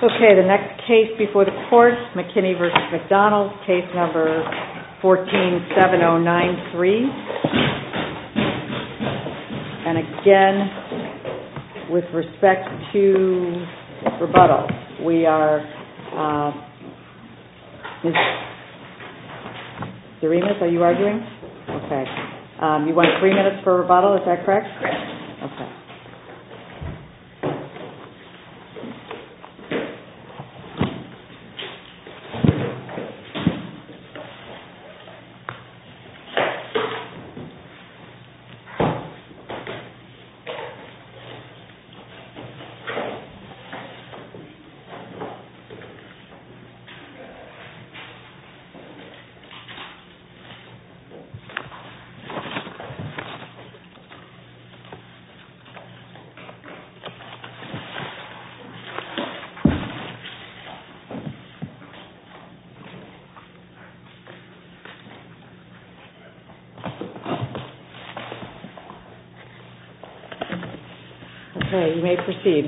Okay, the next case before the court, McKinney v. McDonald, case number 147093. And again, with respect to rebuttal, we are, Ms. Doremus, are you arguing? Okay. You want 3 minutes for rebuttal, is that correct? Correct. Okay. Okay, you may proceed.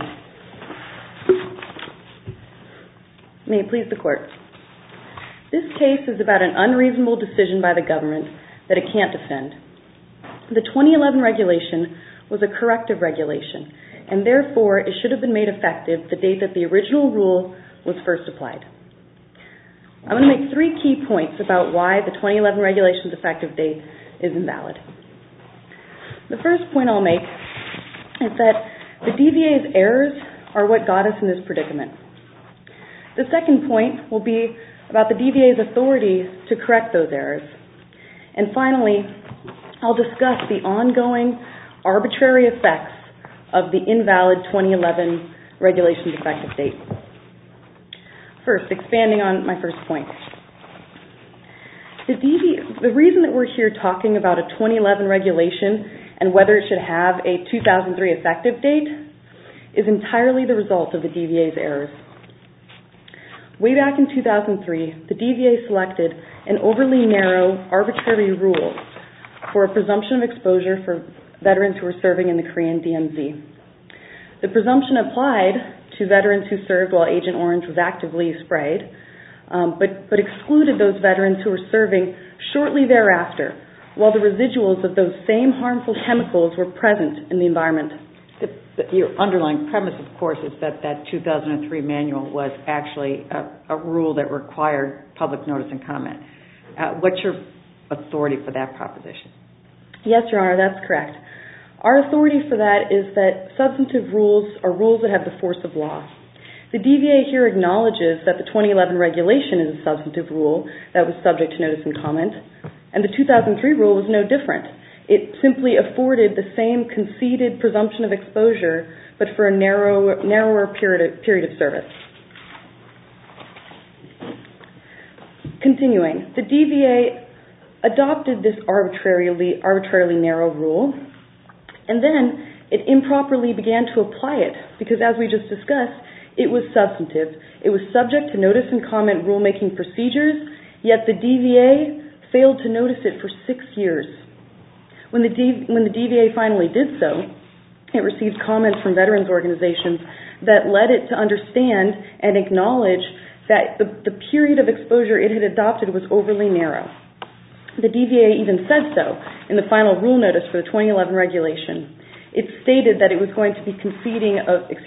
May it please the court. This case is about an unreasonable decision by the government that it can't defend. The 2011 regulation was a corrective regulation, and therefore it should have been made effective the date that the original rule was first applied. I'm going to make 3 key points about why the 2011 regulation's effective date is invalid. The first point I'll make is that the DVA's errors are what got us in this predicament. The second point will be about the DVA's authority to correct those errors. And finally, I'll discuss the ongoing arbitrary effects of the invalid 2011 regulation's effective date. First, expanding on my first point. The reason that we're here talking about a 2011 regulation and whether it should have a 2003 effective date is entirely the result of the DVA's errors. Way back in 2003, the DVA selected an overly narrow, arbitrary rule for a presumption of exposure for veterans who were serving in the Korean DMZ. The presumption applied to veterans who served while Agent Orange was actively sprayed, but excluded those veterans who were serving shortly thereafter, while the residuals of those same harmful chemicals were present in the environment. Your underlying premise, of course, is that that 2003 manual was actually a rule that required public notice and comment. What's your authority for that proposition? Yes, Your Honor, that's correct. Our authority for that is that substantive rules are rules that have the force of law. The DVA here acknowledges that the 2011 regulation is a substantive rule that was subject to notice and comment, and the 2003 rule was no different. It simply afforded the same conceded presumption of exposure, but for a narrower period of service. Continuing, the DVA adopted this arbitrarily narrow rule, and then it improperly began to apply it, because as we just discussed, it was substantive. It was subject to notice and comment rulemaking procedures, yet the DVA failed to notice it for 6 years. When the DVA finally did so, it received comments from veterans organizations that led it to understand and acknowledge that the period of exposure it had adopted was overly narrow. The DVA even said so in the final rule notice for the 2011 regulation. It stated that it was going to be expanding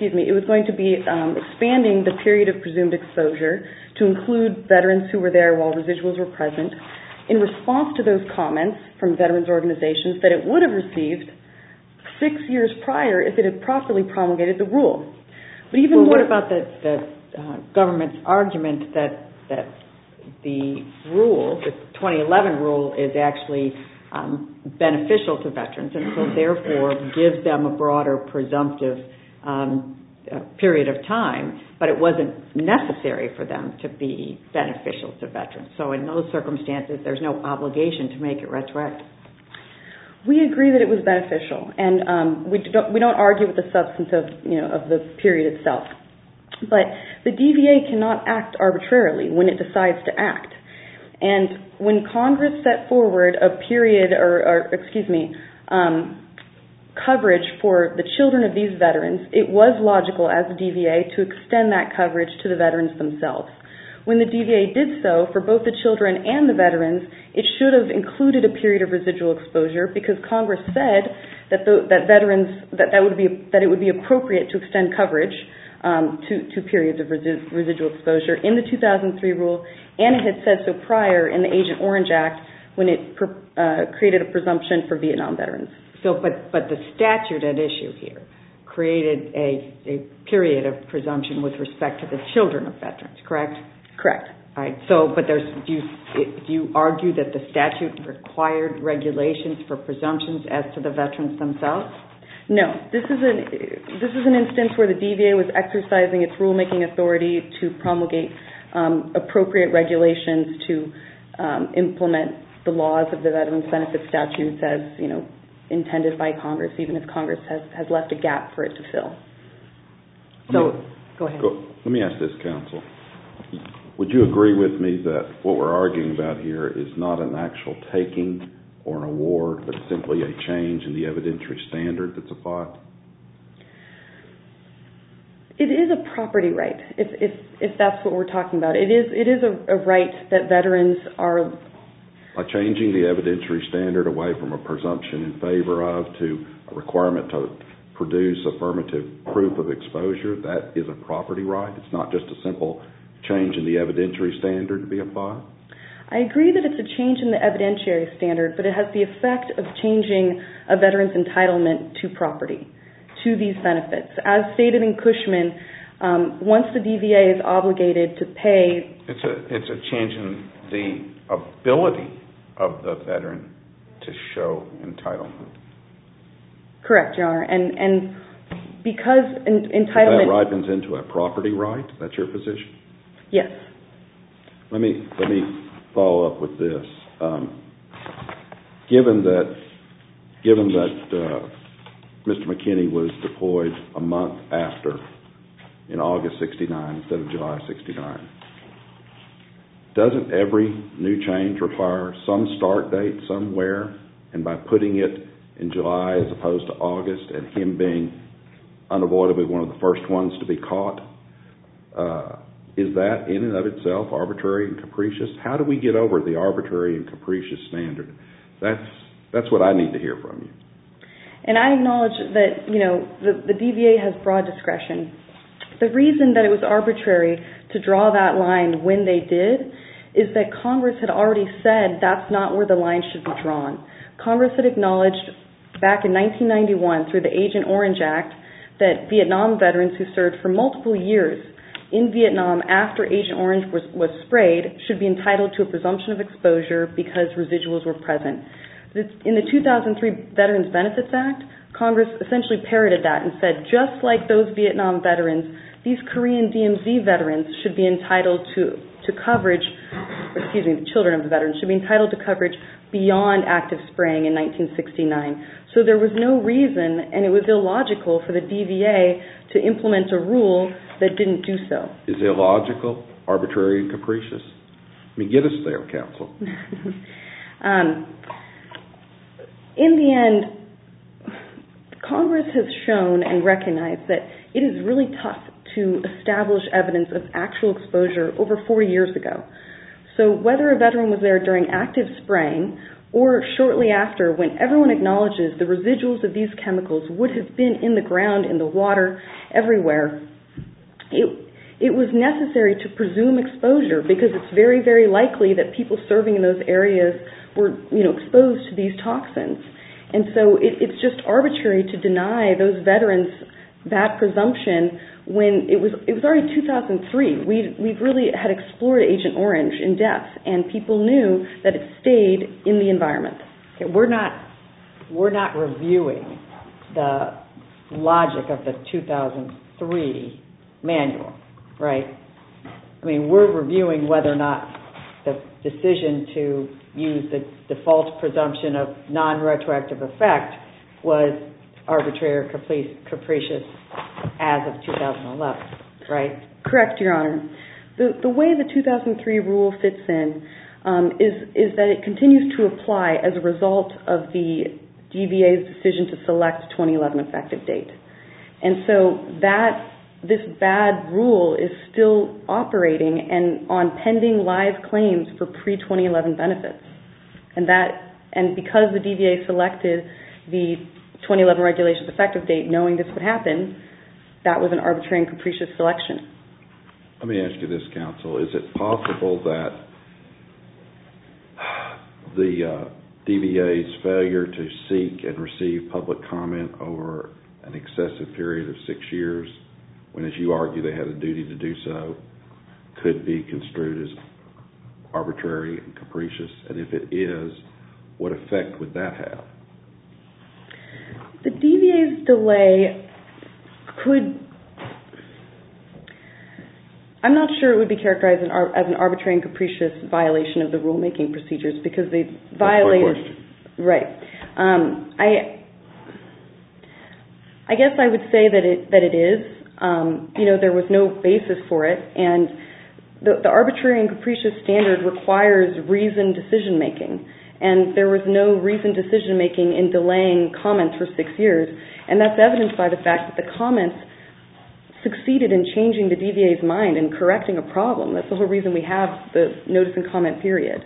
the period of presumed exposure to include veterans who were there while residuals were present, in response to those comments from veterans organizations that it would have received 6 years prior if it had properly promulgated the rule. But even what about the government's argument that the rule, the 2011 rule, is actually beneficial to veterans and so therefore gives them a broader presumptive period of time, but it wasn't necessary for them to be beneficial to veterans. So in those circumstances, there's no obligation to make it retroactive. We agree that it was beneficial, and we don't argue with the substance of the period itself. But the DVA cannot act arbitrarily when it decides to act. And when Congress set forward a period, coverage for the children of these veterans, it was logical as a DVA to extend that coverage to the veterans themselves. When the DVA did so for both the children and the veterans, it should have included a period of residual exposure because Congress said that it would be appropriate to extend coverage to periods of residual exposure in the 2003 rule, and it had said so prior in the Agent Orange Act when it created a presumption for Vietnam veterans. But the statute at issue here created a period of presumption with respect to the children of veterans, correct? Correct. All right. But do you argue that the statute required regulations for presumptions as to the veterans themselves? No. This is an instance where the DVA was exercising its rulemaking authority to promulgate appropriate regulations to implement the laws of the Veterans Benefit Statutes as intended by Congress, even if Congress has left a gap for it to fill. Go ahead. Let me ask this, counsel. Would you agree with me that what we're arguing about here is not an actual taking or an award, but simply a change in the evidentiary standard that's applied? It is a property right, if that's what we're talking about. It is a right that veterans are... By changing the evidentiary standard away from a presumption in favor of to a requirement to produce affirmative proof of exposure, that is a property right? It's not just a simple change in the evidentiary standard to be applied? I agree that it's a change in the evidentiary standard, but it has the effect of changing a veteran's entitlement to property, to these benefits. As stated in Cushman, once the DVA is obligated to pay... It's a change in the ability of the veteran to show entitlement. Correct, Your Honor. And because entitlement... That ripens into a property right? That's your position? Yes. Let me follow up with this. Given that Mr. McKinney was deployed a month after, in August 69 instead of July 69, doesn't every new change require some start date somewhere? And by putting it in July as opposed to August and him being unavoidably one of the first ones to be caught, is that in and of itself arbitrary and capricious? How do we get over the arbitrary and capricious standard? That's what I need to hear from you. And I acknowledge that, the DVA has broad discretion. The reason that it was arbitrary to draw that line when they did is that Congress had already said that's not where the line should be drawn. Congress had acknowledged back in 1991 through the Agent Orange Act that Vietnam veterans who served for multiple years in Vietnam after Agent Orange was sprayed should be entitled to a presumption of exposure because residuals were present. In the 2003 Veterans Benefits Act, Congress essentially parroted that and said just like those Vietnam veterans, these Korean DMZ veterans should be entitled to coverage, the children of the veterans should be entitled to coverage beyond active spraying in 1969. So there was no reason, and it was illogical for the DVA to implement a rule that didn't do so. Is illogical, arbitrary, and capricious? Get us there, counsel. In the end, Congress has shown and recognized that it is really tough to establish evidence of actual exposure over 4 years ago. So whether a veteran was there during active spraying or shortly after, when everyone acknowledges the residuals of these chemicals would have been in the ground, in the water, everywhere, it was necessary to presume exposure because it's very, very likely that people serving in those areas were exposed to these toxins. And so it's just arbitrary to deny those veterans that presumption when it was already 2003. We really had explored Agent Orange in depth, and people knew that it stayed in the environment. Okay, we're not reviewing the logic of the 2003 manual, right? I mean, we're reviewing whether or not the decision to use the default presumption of non-retroactive effect was arbitrary or capricious as of 2011, right? Correct, Your Honor. The way the 2003 rule fits in is that it continues to apply as a result of the DVA's decision to select 2011 effective date. And so this bad rule is still operating and on pending live claims for pre-2011 benefits. And because the DVA selected the 2011 regulations effective date knowing this would happen, that was an arbitrary and capricious selection. Let me ask you this, counsel. Is it possible that the DVA's failure to seek and receive public comment over an excessive period of 6 years, when, as you argue, they had a duty to do so, could be construed as arbitrary and capricious? And if it is, what effect would that have? The DVA's delay could... I'm not sure it would be characterized as an arbitrary and capricious violation of the rulemaking procedures because they violated... That's my question. Right. I guess I would say that it is. There was no basis for it, and the arbitrary and capricious standard requires reasoned decision-making, and there was no reasoned decision-making in delaying comments for 6 years, and that's evidenced by the fact that the comments succeeded in changing the DVA's mind and correcting a problem. That's the whole reason we have the notice and comment period.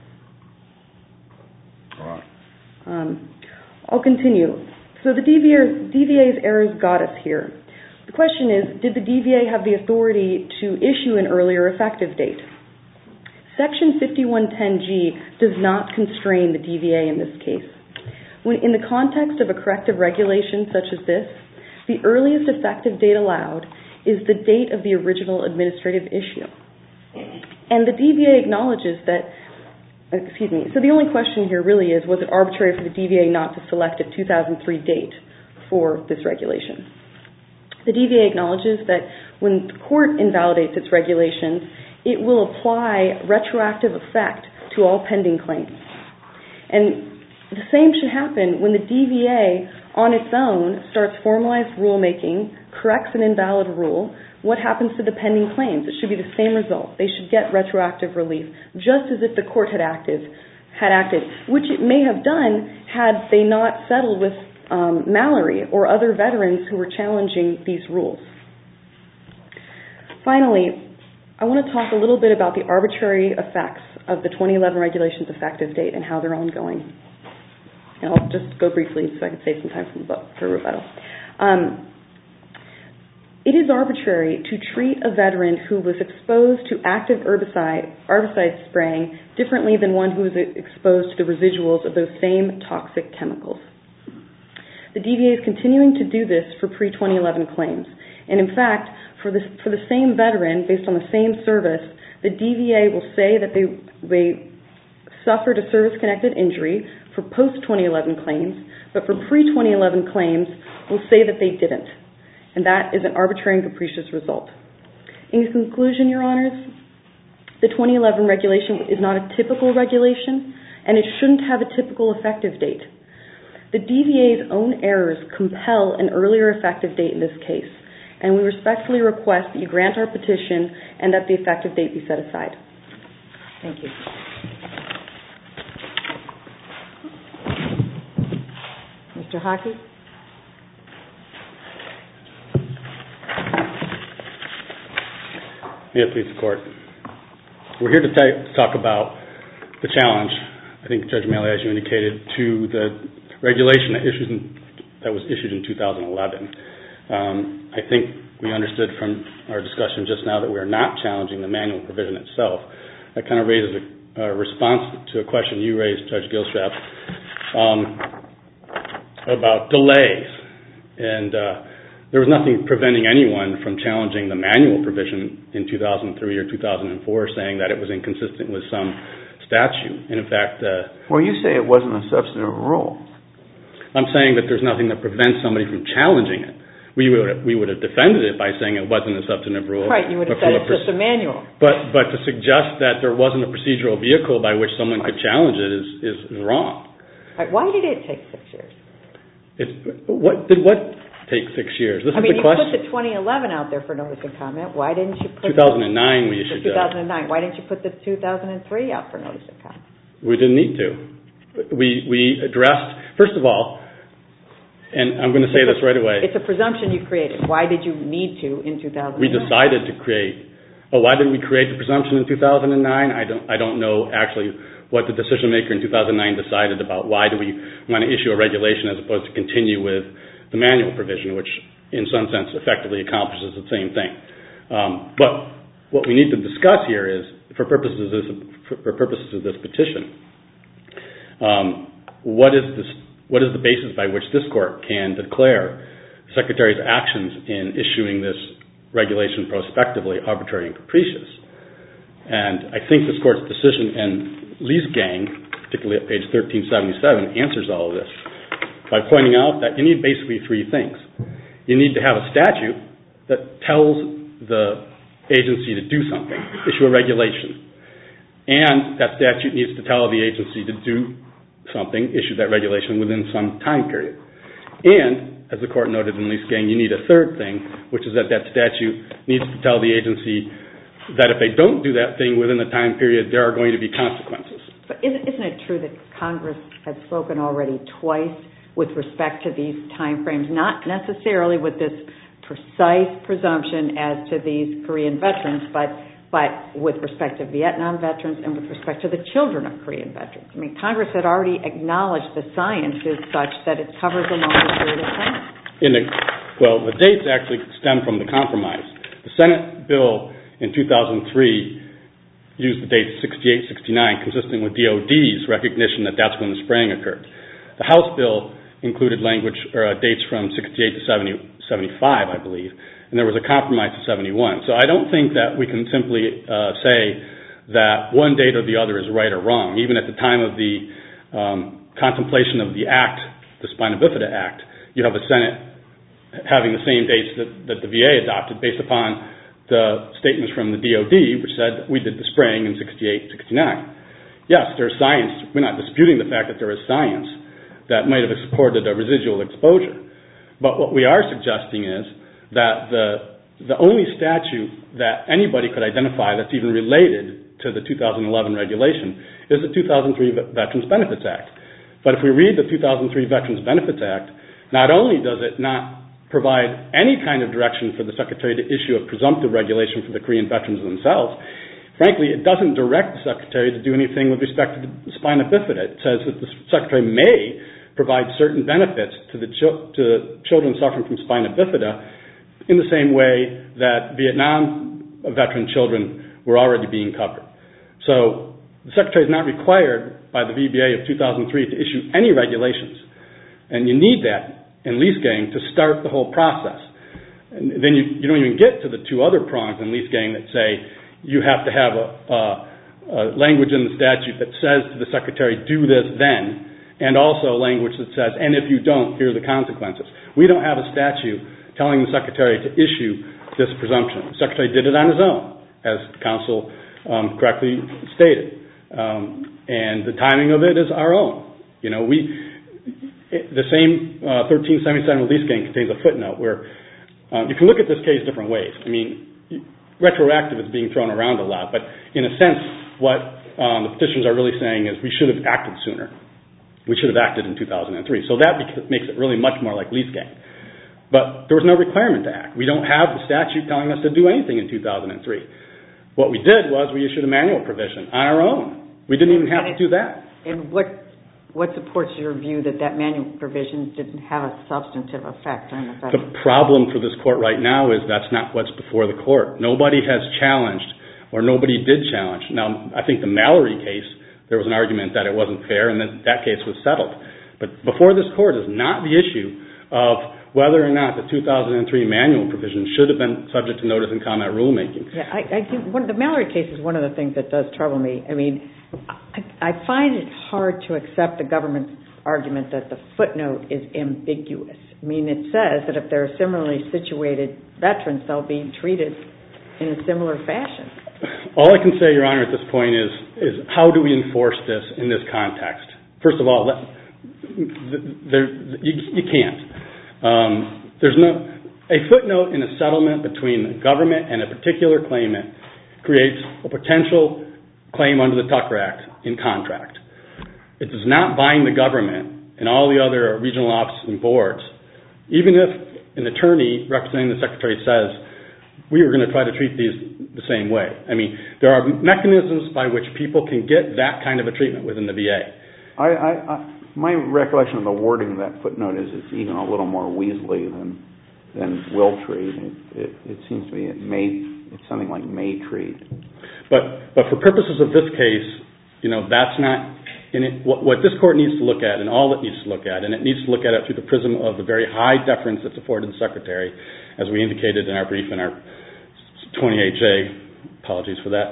All right. I'll continue. So the DVA's errors got us here. The question is, did the DVA have the authority to issue an earlier effective date? Section 5110G does not constrain the DVA in this case. In the context of a corrective regulation such as this, the earliest effective date allowed is the date of the original administrative issue. And the DVA acknowledges that, so the only question here really is, was it arbitrary for the DVA not to select a 2003 date for this regulation? The DVA acknowledges that when the court invalidates its regulations, it will apply retroactive effect to all pending claims. And the same should happen when the DVA on its own starts formalized rulemaking, corrects an invalid rule. What happens to the pending claims? It should be the same result. They should get retroactive relief, just as if the court had acted, which it may have done had they not settled with Mallory or other veterans who were challenging these rules. Finally, I want to talk a little bit about the arbitrary effects of the 2011 regulations effective date and how they're ongoing. And I'll just go briefly so I can save some time for rebuttal. It is arbitrary to treat a veteran who was exposed to active herbicide spraying differently than one who was exposed to the residuals of those same toxic chemicals. The DVA is continuing to do this for pre-2011 claims. And in fact, for the same veteran, based on the same service, the DVA will say that they suffered a service-connected injury for post-2011 claims, but for pre-2011 claims will say that they didn't. And that is an arbitrary and capricious result. In conclusion, Your Honors, the 2011 regulation is not a typical regulation, and it shouldn't have a typical effective date. The DVA's own errors compel an earlier effective date in this case, and we respectfully request that you grant our petition and that the effective date be set aside. Thank you. Mr. Hockey? May it please the Court. We're here to talk about the challenge, I think Judge Maley, as you indicated, to the regulation that was issued in 2011. I think we understood from our discussion just now that we are not challenging the manual provision itself. That kind of raises a response to a question you raised, Judge Gilstrap, about delays. And there was nothing preventing anyone from challenging the manual provision in 2003 or 2004, saying that it was inconsistent with some statute. And in fact... well, you say it wasn't a substantive rule. I'm saying that there's nothing that prevents somebody from challenging it. We would have defended it by saying it wasn't a substantive rule. Right, you would have said it's just a manual. But to suggest that there wasn't a procedural vehicle by which someone could challenge it is wrong. Right, why did it take 6 years? What take 6 years? This is the question. You put the 2011 out there for notice and comment. Why didn't you put 2009 we issued 2009. Why didn't you put the 2003 out for notice and comment? We didn't need to. We addressed First of all, and I'm going to say this right away. It's a presumption you created. Why did you need to in 2009? We decided to create. Why did we create the presumption in 2009? I don't know actually what the decision maker in 2009 decided about. Why do we want to issue a regulation as opposed to continue with the manual provision, which in some sense effectively accomplishes the same thing. But what we need to discuss here is, for purposes of this petition, what is the basis by which this court can declare the Secretary's actions in issuing this regulation prospectively arbitrary and capricious? And I think this court's decision in Leesgang, particularly at page 1377, answers all of this by pointing out that you need basically three things. You need to have a statute that tells the agency to do something, issue a regulation. And that statute needs to tell the agency to do something, issue that regulation within some time period. And, as the court noted in Leesgang, you need a third thing, which is that statute needs to tell the agency that if they don't do that thing within the time period, there are going to be consequences. But isn't it true that Congress has spoken already twice with respect to these time frames, not necessarily with this precise presumption as to these Korean veterans, but with respect to Vietnam veterans and with respect to the children of Korean veterans? I mean, Congress had already acknowledged the science is such that it covers a longer period of time. Well, the dates actually stem from the compromise. The Senate bill in 2003 used the dates 68, 69, consistent with DOD's recognition that that's when the spraying occurred. The House bill included language or dates from 68 to 75, I believe, and there was a compromise to 71. So I don't think that we can simply say that one date or the other is right or wrong. Even at the time of the contemplation of the Act, the Spina Bifida Act, you have the Senate having the same dates that the VA adopted based upon the statements from the DOD, which said we did the spraying in 68, 69. Yes, there's science. We're not disputing the fact that there is science that might have supported a residual exposure. But what we are suggesting is that the only statute that anybody could identify that's even related to the 2011 regulation is the 2003 Veterans Benefits Act. But if we read the 2003 Veterans Benefits Act, not only does it not provide any kind of direction for the Secretary to issue a presumptive regulation for the Korean veterans themselves, frankly, it doesn't direct the Secretary to do anything with respect to the spina bifida. It says that the Secretary may provide certain benefits to children suffering from spina bifida in the same way that Vietnam veteran children were already being covered. So the Secretary is not required by the VBA of 2003 to issue any regulations. And you need that in Leesgang to start the whole process. And then you don't even get to the two other prongs in Leesgang that say you have to have a language in the statute that says to the Secretary, do this then, and also language that says, and if you don't, here are the consequences. We don't have a statute telling the Secretary to issue this presumption. The Secretary did it on his own, as counsel correctly stated. And the timing of it is our own. You know, the same 1377 Leesgang contains a footnote where you can look at this case different ways. I mean, retroactive is being thrown around a lot, but in a sense, what the petitions are really saying is we should have acted sooner. We should have acted in 2003. So that makes it really much more like Leesgang. But there was no requirement to act. We don't have the statute telling us to do anything in 2003. What we did was we issued a manual provision on our own. We didn't even have to do that. And what supports your view that manual provision didn't have a substantive effect on the veteran? The problem for this court right now is that's not what's before the court. Nobody has challenged, or nobody did challenge. Now, I think the Mallory case, there was an argument that it wasn't fair, and that case was settled. But before this court is not the issue of whether or not the 2003 manual provision should have been subject to notice and comment rulemaking. Yeah, I think the Mallory case is one of the things that does trouble me. I mean, I find it hard to accept the government's argument that the footnote is ambiguous. I mean, it says that if there are similarly situated veterans, they'll be treated in a similar fashion. All I can say, Your Honor, at this point is how do we enforce this in this context? First of all, you can't. A footnote in a settlement between the government and a particular claimant creates a potential claim under the Tucker Act in contract. It does not bind the government, and all the other regional offices and boards, even if an attorney representing the Secretary says, we were going to try to treat these the same way. I mean, there are mechanisms by which people can get that kind of a treatment within the VA. My recollection of the wording of that footnote is it's even a little more weaselly than will treat. It seems to me it's something like may treat. But for purposes of this case, that's not in it. What this court needs to look at, and all it needs to look at, and it needs to look at it through the prism of the very high deference that's afforded the Secretary, as we indicated in our brief in our 28J. Apologies for that.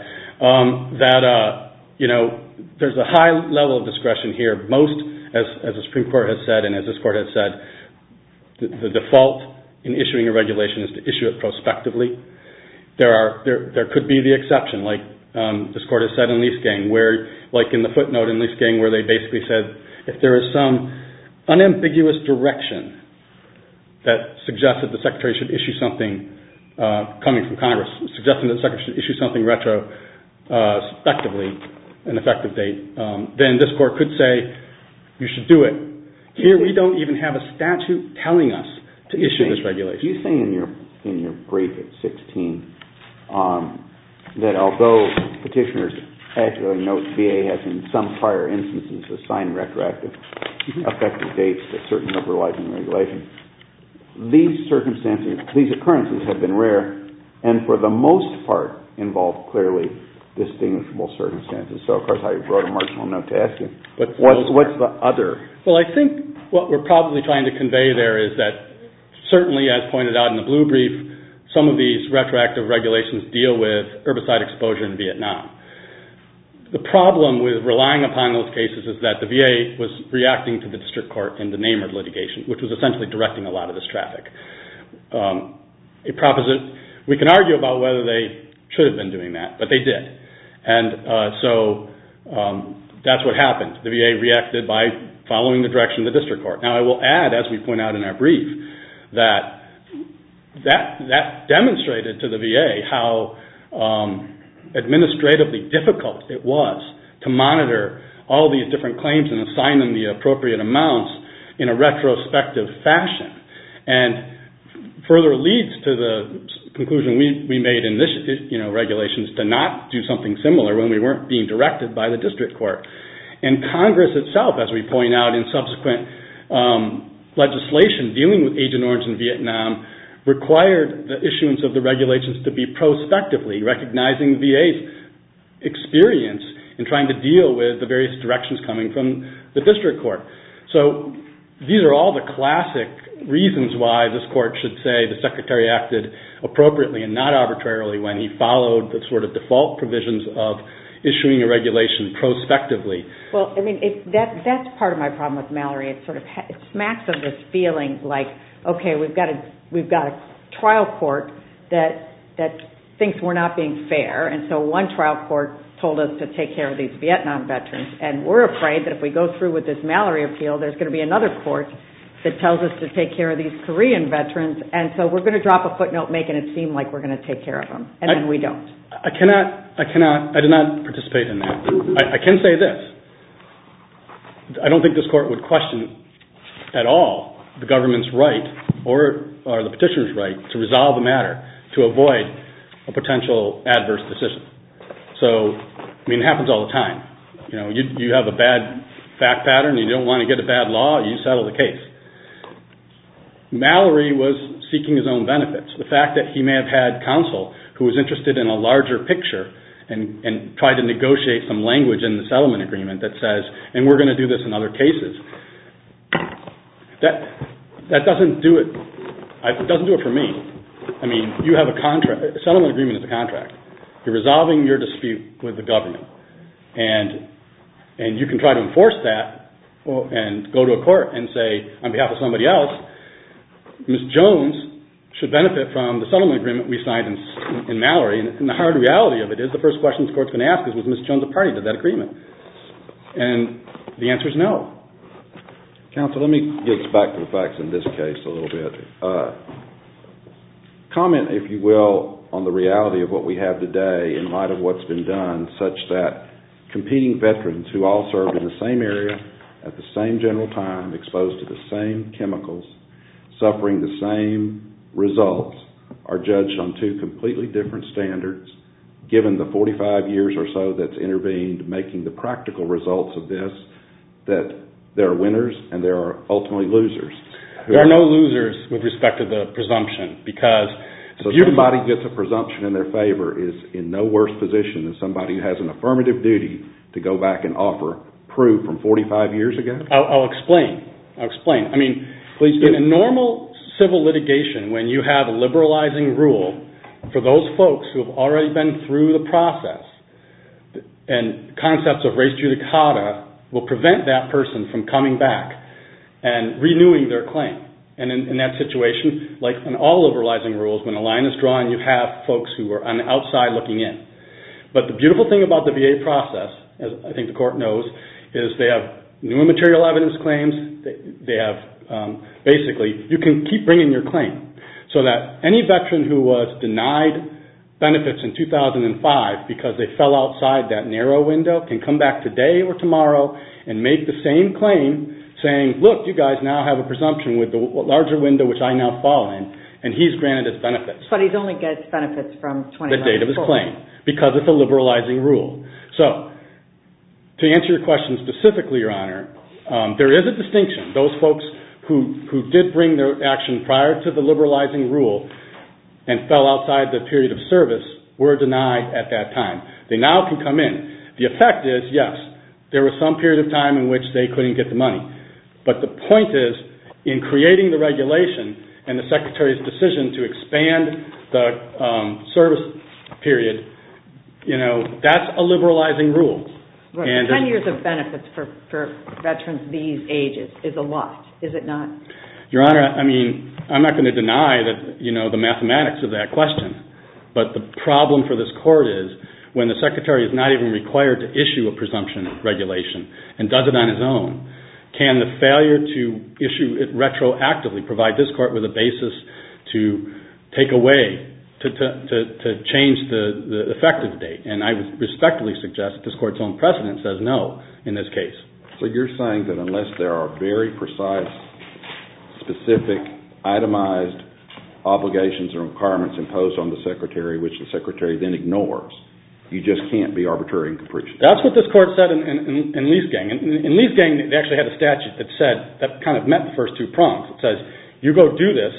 There's a high level of discretion here. Most, as the Supreme Court has said, and as this court has said, the default in issuing a regulation is to issue it prospectively. There could be the exception, like this court has said in Leasegang, where, like in the footnote in Leasegang, where they basically said if there is some unambiguous direction that suggests that the Secretary should issue something coming from Congress, suggesting that the Secretary should issue something retrospectively, an effective date, then this court could say you should do it. Here we don't even have a statute telling us to issue this regulation. You say in your brief at 16 that although petitioners actually note VA has in some prior instances assigned retroactive effective dates to certain liberalizing regulations, these occurrences have been rare and for the most part involve clearly distinguishable circumstances. So, of course, I wrote a marginal note to ask you, what's the other? Well, I think what we're probably trying to convey there is that certainly, as pointed out in the blue brief, some of these retroactive regulations deal with herbicide exposure in Vietnam. The problem with relying upon those cases is that the VA was reacting to the district court in the Namur litigation, which was essentially directing a lot of this traffic. We can argue about whether they should have been doing that, but they did. And so that's what happened. The VA reacted by following the direction of the district court. Now, I will add, as we point out in our brief, that demonstrated to the VA how administratively difficult it was to monitor all these different claims and assign them the appropriate amounts in a retrospective fashion. And further leads to the conclusion we made in this regulations to not do something similar when we weren't being directed by the district court. And Congress itself, as we point out in subsequent legislation dealing with Agent Orange in Vietnam, required the issuance of the regulations to be prospectively, recognizing the VA's experience in trying to deal with the various directions coming from the district court. So these are all the classic reasons why this court should say the Secretary acted appropriately and not arbitrarily when he followed the sort of default provisions of issuing a regulation prospectively. Well, I mean, that's part of my problem with Mallory. It sort of it smacks of this feeling like, okay, we've got a trial court that thinks we're not being fair, and so one trial court told us to take care of these Vietnam veterans, and we're afraid that if we go through with this Mallory appeal, there's going to be another court that tells us to take care of these Korean veterans, and so we're going to drop a footnote making it seem like we're going to take care of them, and then we don't. I did not participate in that. I can say this. I don't think this court would question at all the government's right or the petitioner's right to resolve the matter to avoid a potential adverse decision. So, I mean, it happens all the time. You have a bad fact pattern, you don't want to get a bad law, you settle the case. Mallory was seeking his own benefits. The fact that he may have had counsel who was interested in a larger picture and tried to negotiate some language in the settlement agreement that says, and we're going to do this in other cases, that doesn't do it. It doesn't do it for me. I mean, you have a contract. A settlement agreement is a contract. You're resolving your dispute with the government, and you can try to enforce that and go to a court and say, on behalf of somebody else, Ms. Jones should benefit from the settlement agreement we signed in Mallory. And the hard reality of it is the first question the court's going to ask is, was Ms. Jones a party to that agreement? And the answer is no. Counsel, let me get back to the facts in this case a little bit. Comment, if you will, on the reality of what we have today in light of what's been done, such that competing veterans who all served in the same area at the same general time, exposed to the same chemicals, suffering the same results, are judged on two completely different standards, given the 45 years or so that's intervened, making the practical results of this that there are winners and there are ultimately losers. There are no losers with respect to the presumption, because so somebody gets a presumption in their favor is in no worse position than somebody who has an affirmative duty to go back and offer proof from 45 years ago? I'll explain. I mean, in a normal civil litigation, when you have a liberalizing rule, for those folks who have already been through the process, and concepts of res judicata will prevent that person from coming back and renewing their claim. And in that situation, like in all liberalizing rules, when a line is drawn, you have folks who are on the outside looking in. But the beautiful thing about the VA process, as I think the court knows, is they have new and material evidence claims. They have basically, you can keep bringing your claim, so that any veteran who was denied benefits in 2005 because they fell outside that narrow window can come back today or tomorrow and make the same claim, saying, look, you guys now have a presumption with the larger window which I now fall in, and he's granted his benefits. But he only gets benefits from 2011. The date of his claim, because it's a liberalizing rule. So, to answer your question specifically, Your Honor, there is a distinction. Those folks who did bring their action prior to the liberalizing rule and fell outside the period of service were denied at that time. They now can come in. The effect is, yes, there was some period of time in which they couldn't get the money. But the point is, in creating the regulation and the Secretary's decision to expand the service period, that's a liberalizing rule. Right. And 10 years of benefits for veterans these ages is a lot, is it not? Your Honor, I mean, I'm not going to deny that, the mathematics of that question. But the problem for this court is when the Secretary is not even required to issue a presumption regulation and does it on his own, can the failure to issue it retroactively provide this court with a basis to take away, to change the effective date? And I would respectfully suggest that this court's own precedent says no in this case. So you're saying that unless there are very precise, specific, itemized obligations and requirements imposed on the Secretary, which the Secretary then ignores, you just can't be arbitrary and capricious. That's what this court said in Leasgang. In Leasgang, they actually had a statute that kind of met the first two prongs. It says, you go do this,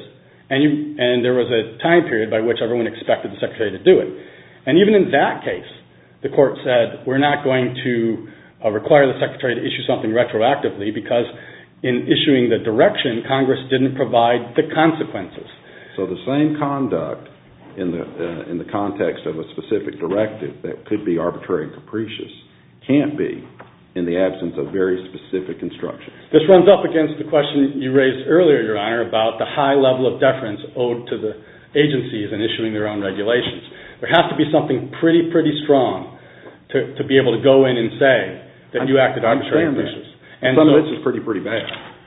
and there was a time period by which everyone expected the Secretary to do it. And even in that case, the court said, we're not going to require the Secretary to issue something retroactively because in issuing the direction, Congress didn't provide the consequences. So the same conduct in the context of a specific directive that could be arbitrary and capricious can't be in the absence of very specific instructions. This runs up against the question you raised earlier, Your Honor, about the high level of deference owed to the agencies in issuing their own regulations. There has to be something pretty strong to be able to go in and say that you acted arbitrary and capricious. And some of this is pretty bad.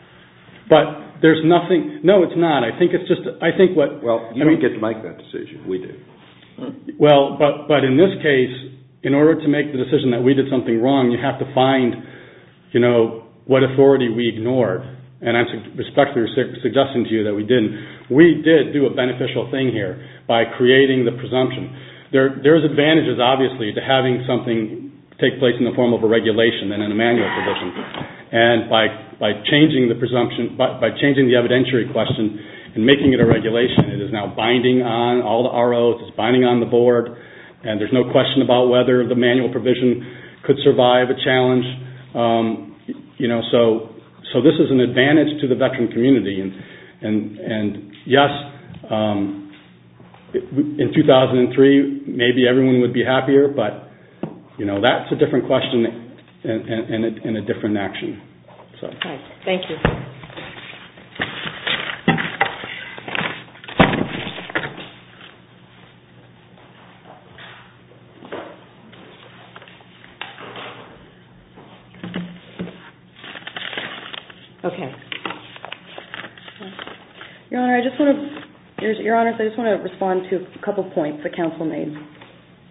But there's nothing. No, it's not. I think it's just. I think what. Well, you don't get to make that decision. We do. Well, but in this case, in order to make the decision that we did something wrong, you have to find, what authority we ignored. And I'm respectfully suggesting to you that we didn't. We did do a beneficial thing here by creating the presumption. There's advantages, obviously, to having something take place in the form of a regulation than in a manual provision. And by changing the presumption, by changing the evidentiary question and making it a regulation, it is now binding on all the ROs, it's binding on the board, and there's no question about whether the manual provision could survive a challenge. So this is an advantage to the veteran community. And yes, in 2003, maybe everyone would be happier, but that's a different question and a different action. So. Okay. Thank you. Okay. Your Honor, I just want to respond to a couple points the counsel made.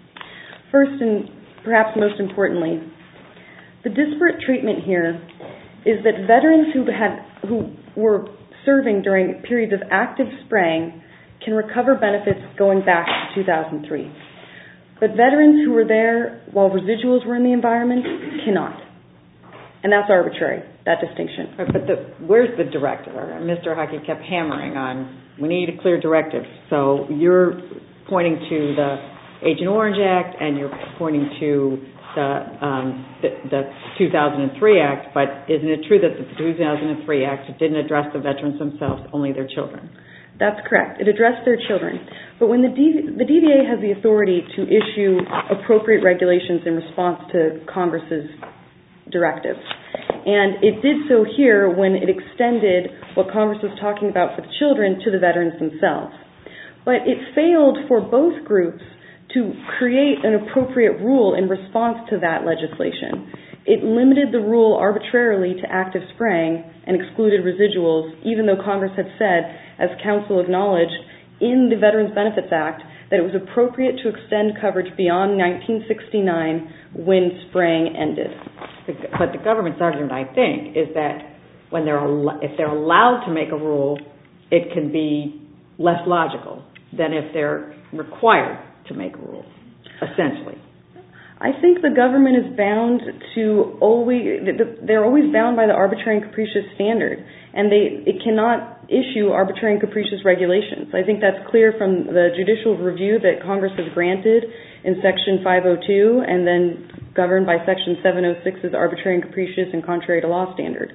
First, and perhaps most importantly, the disparate treatment here is that veterans who were serving during periods of active spraying can recover benefits going back to 2003. But veterans who were there while residuals were in the environment cannot. And that's arbitrary, that distinction. But where's the directive? Mr. Hockey kept hammering on, we need a clear directive. So you're pointing to the Agent Orange Act and you're pointing to the 2003 Act, but isn't it true that the 2003 Act didn't address the veterans themselves, only their children? That's correct. It addressed their children. But when the DVA has the authority to issue appropriate regulations in response to Congress's directives, and it did so here when it extended what Congress was talking about for the children to the veterans themselves. But it failed for both groups to create an appropriate rule in response to that legislation. It limited the rule arbitrarily to active spraying and excluded residuals, even though Congress had said, as counsel acknowledged, in the Veterans Benefits Act, that it was appropriate to extend coverage beyond 1969 when spraying ended. But the government's argument, I think, is that if they're allowed to make a rule, it can be less logical than if they're required to make a rule, essentially. I think the government is bound to they're always bound by the arbitrary and capricious standard, and it cannot issue arbitrary and capricious regulations. I think that's clear from the judicial review that Congress has granted in Section 502 and then governed by Section 706's arbitrary and capricious and contrary to law standard.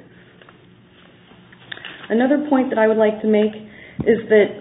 Another point that I would like to make is that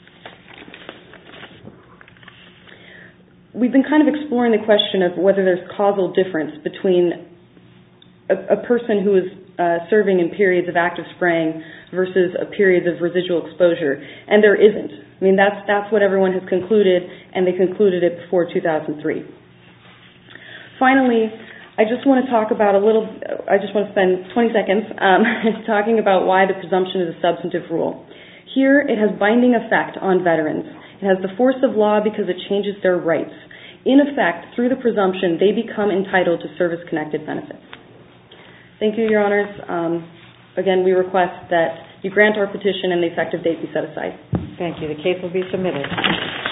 we've been kind of exploring the question of whether there's causal difference between a person who is serving in periods of active spraying versus a periods of residual exposure, and there isn't. I mean, that's what everyone has concluded, and they concluded it before 2003. Finally, I just want to spend 20 seconds talking about why the presumption is a substantive rule. Here, it has binding effect on veterans. It has the force of law because it changes their rights. In effect, through the presumption, they become entitled to service-connected benefits. Thank you, Your Honors. Again, we request that you grant our petition and the effective date be set aside. Thank you. The case will be submitted.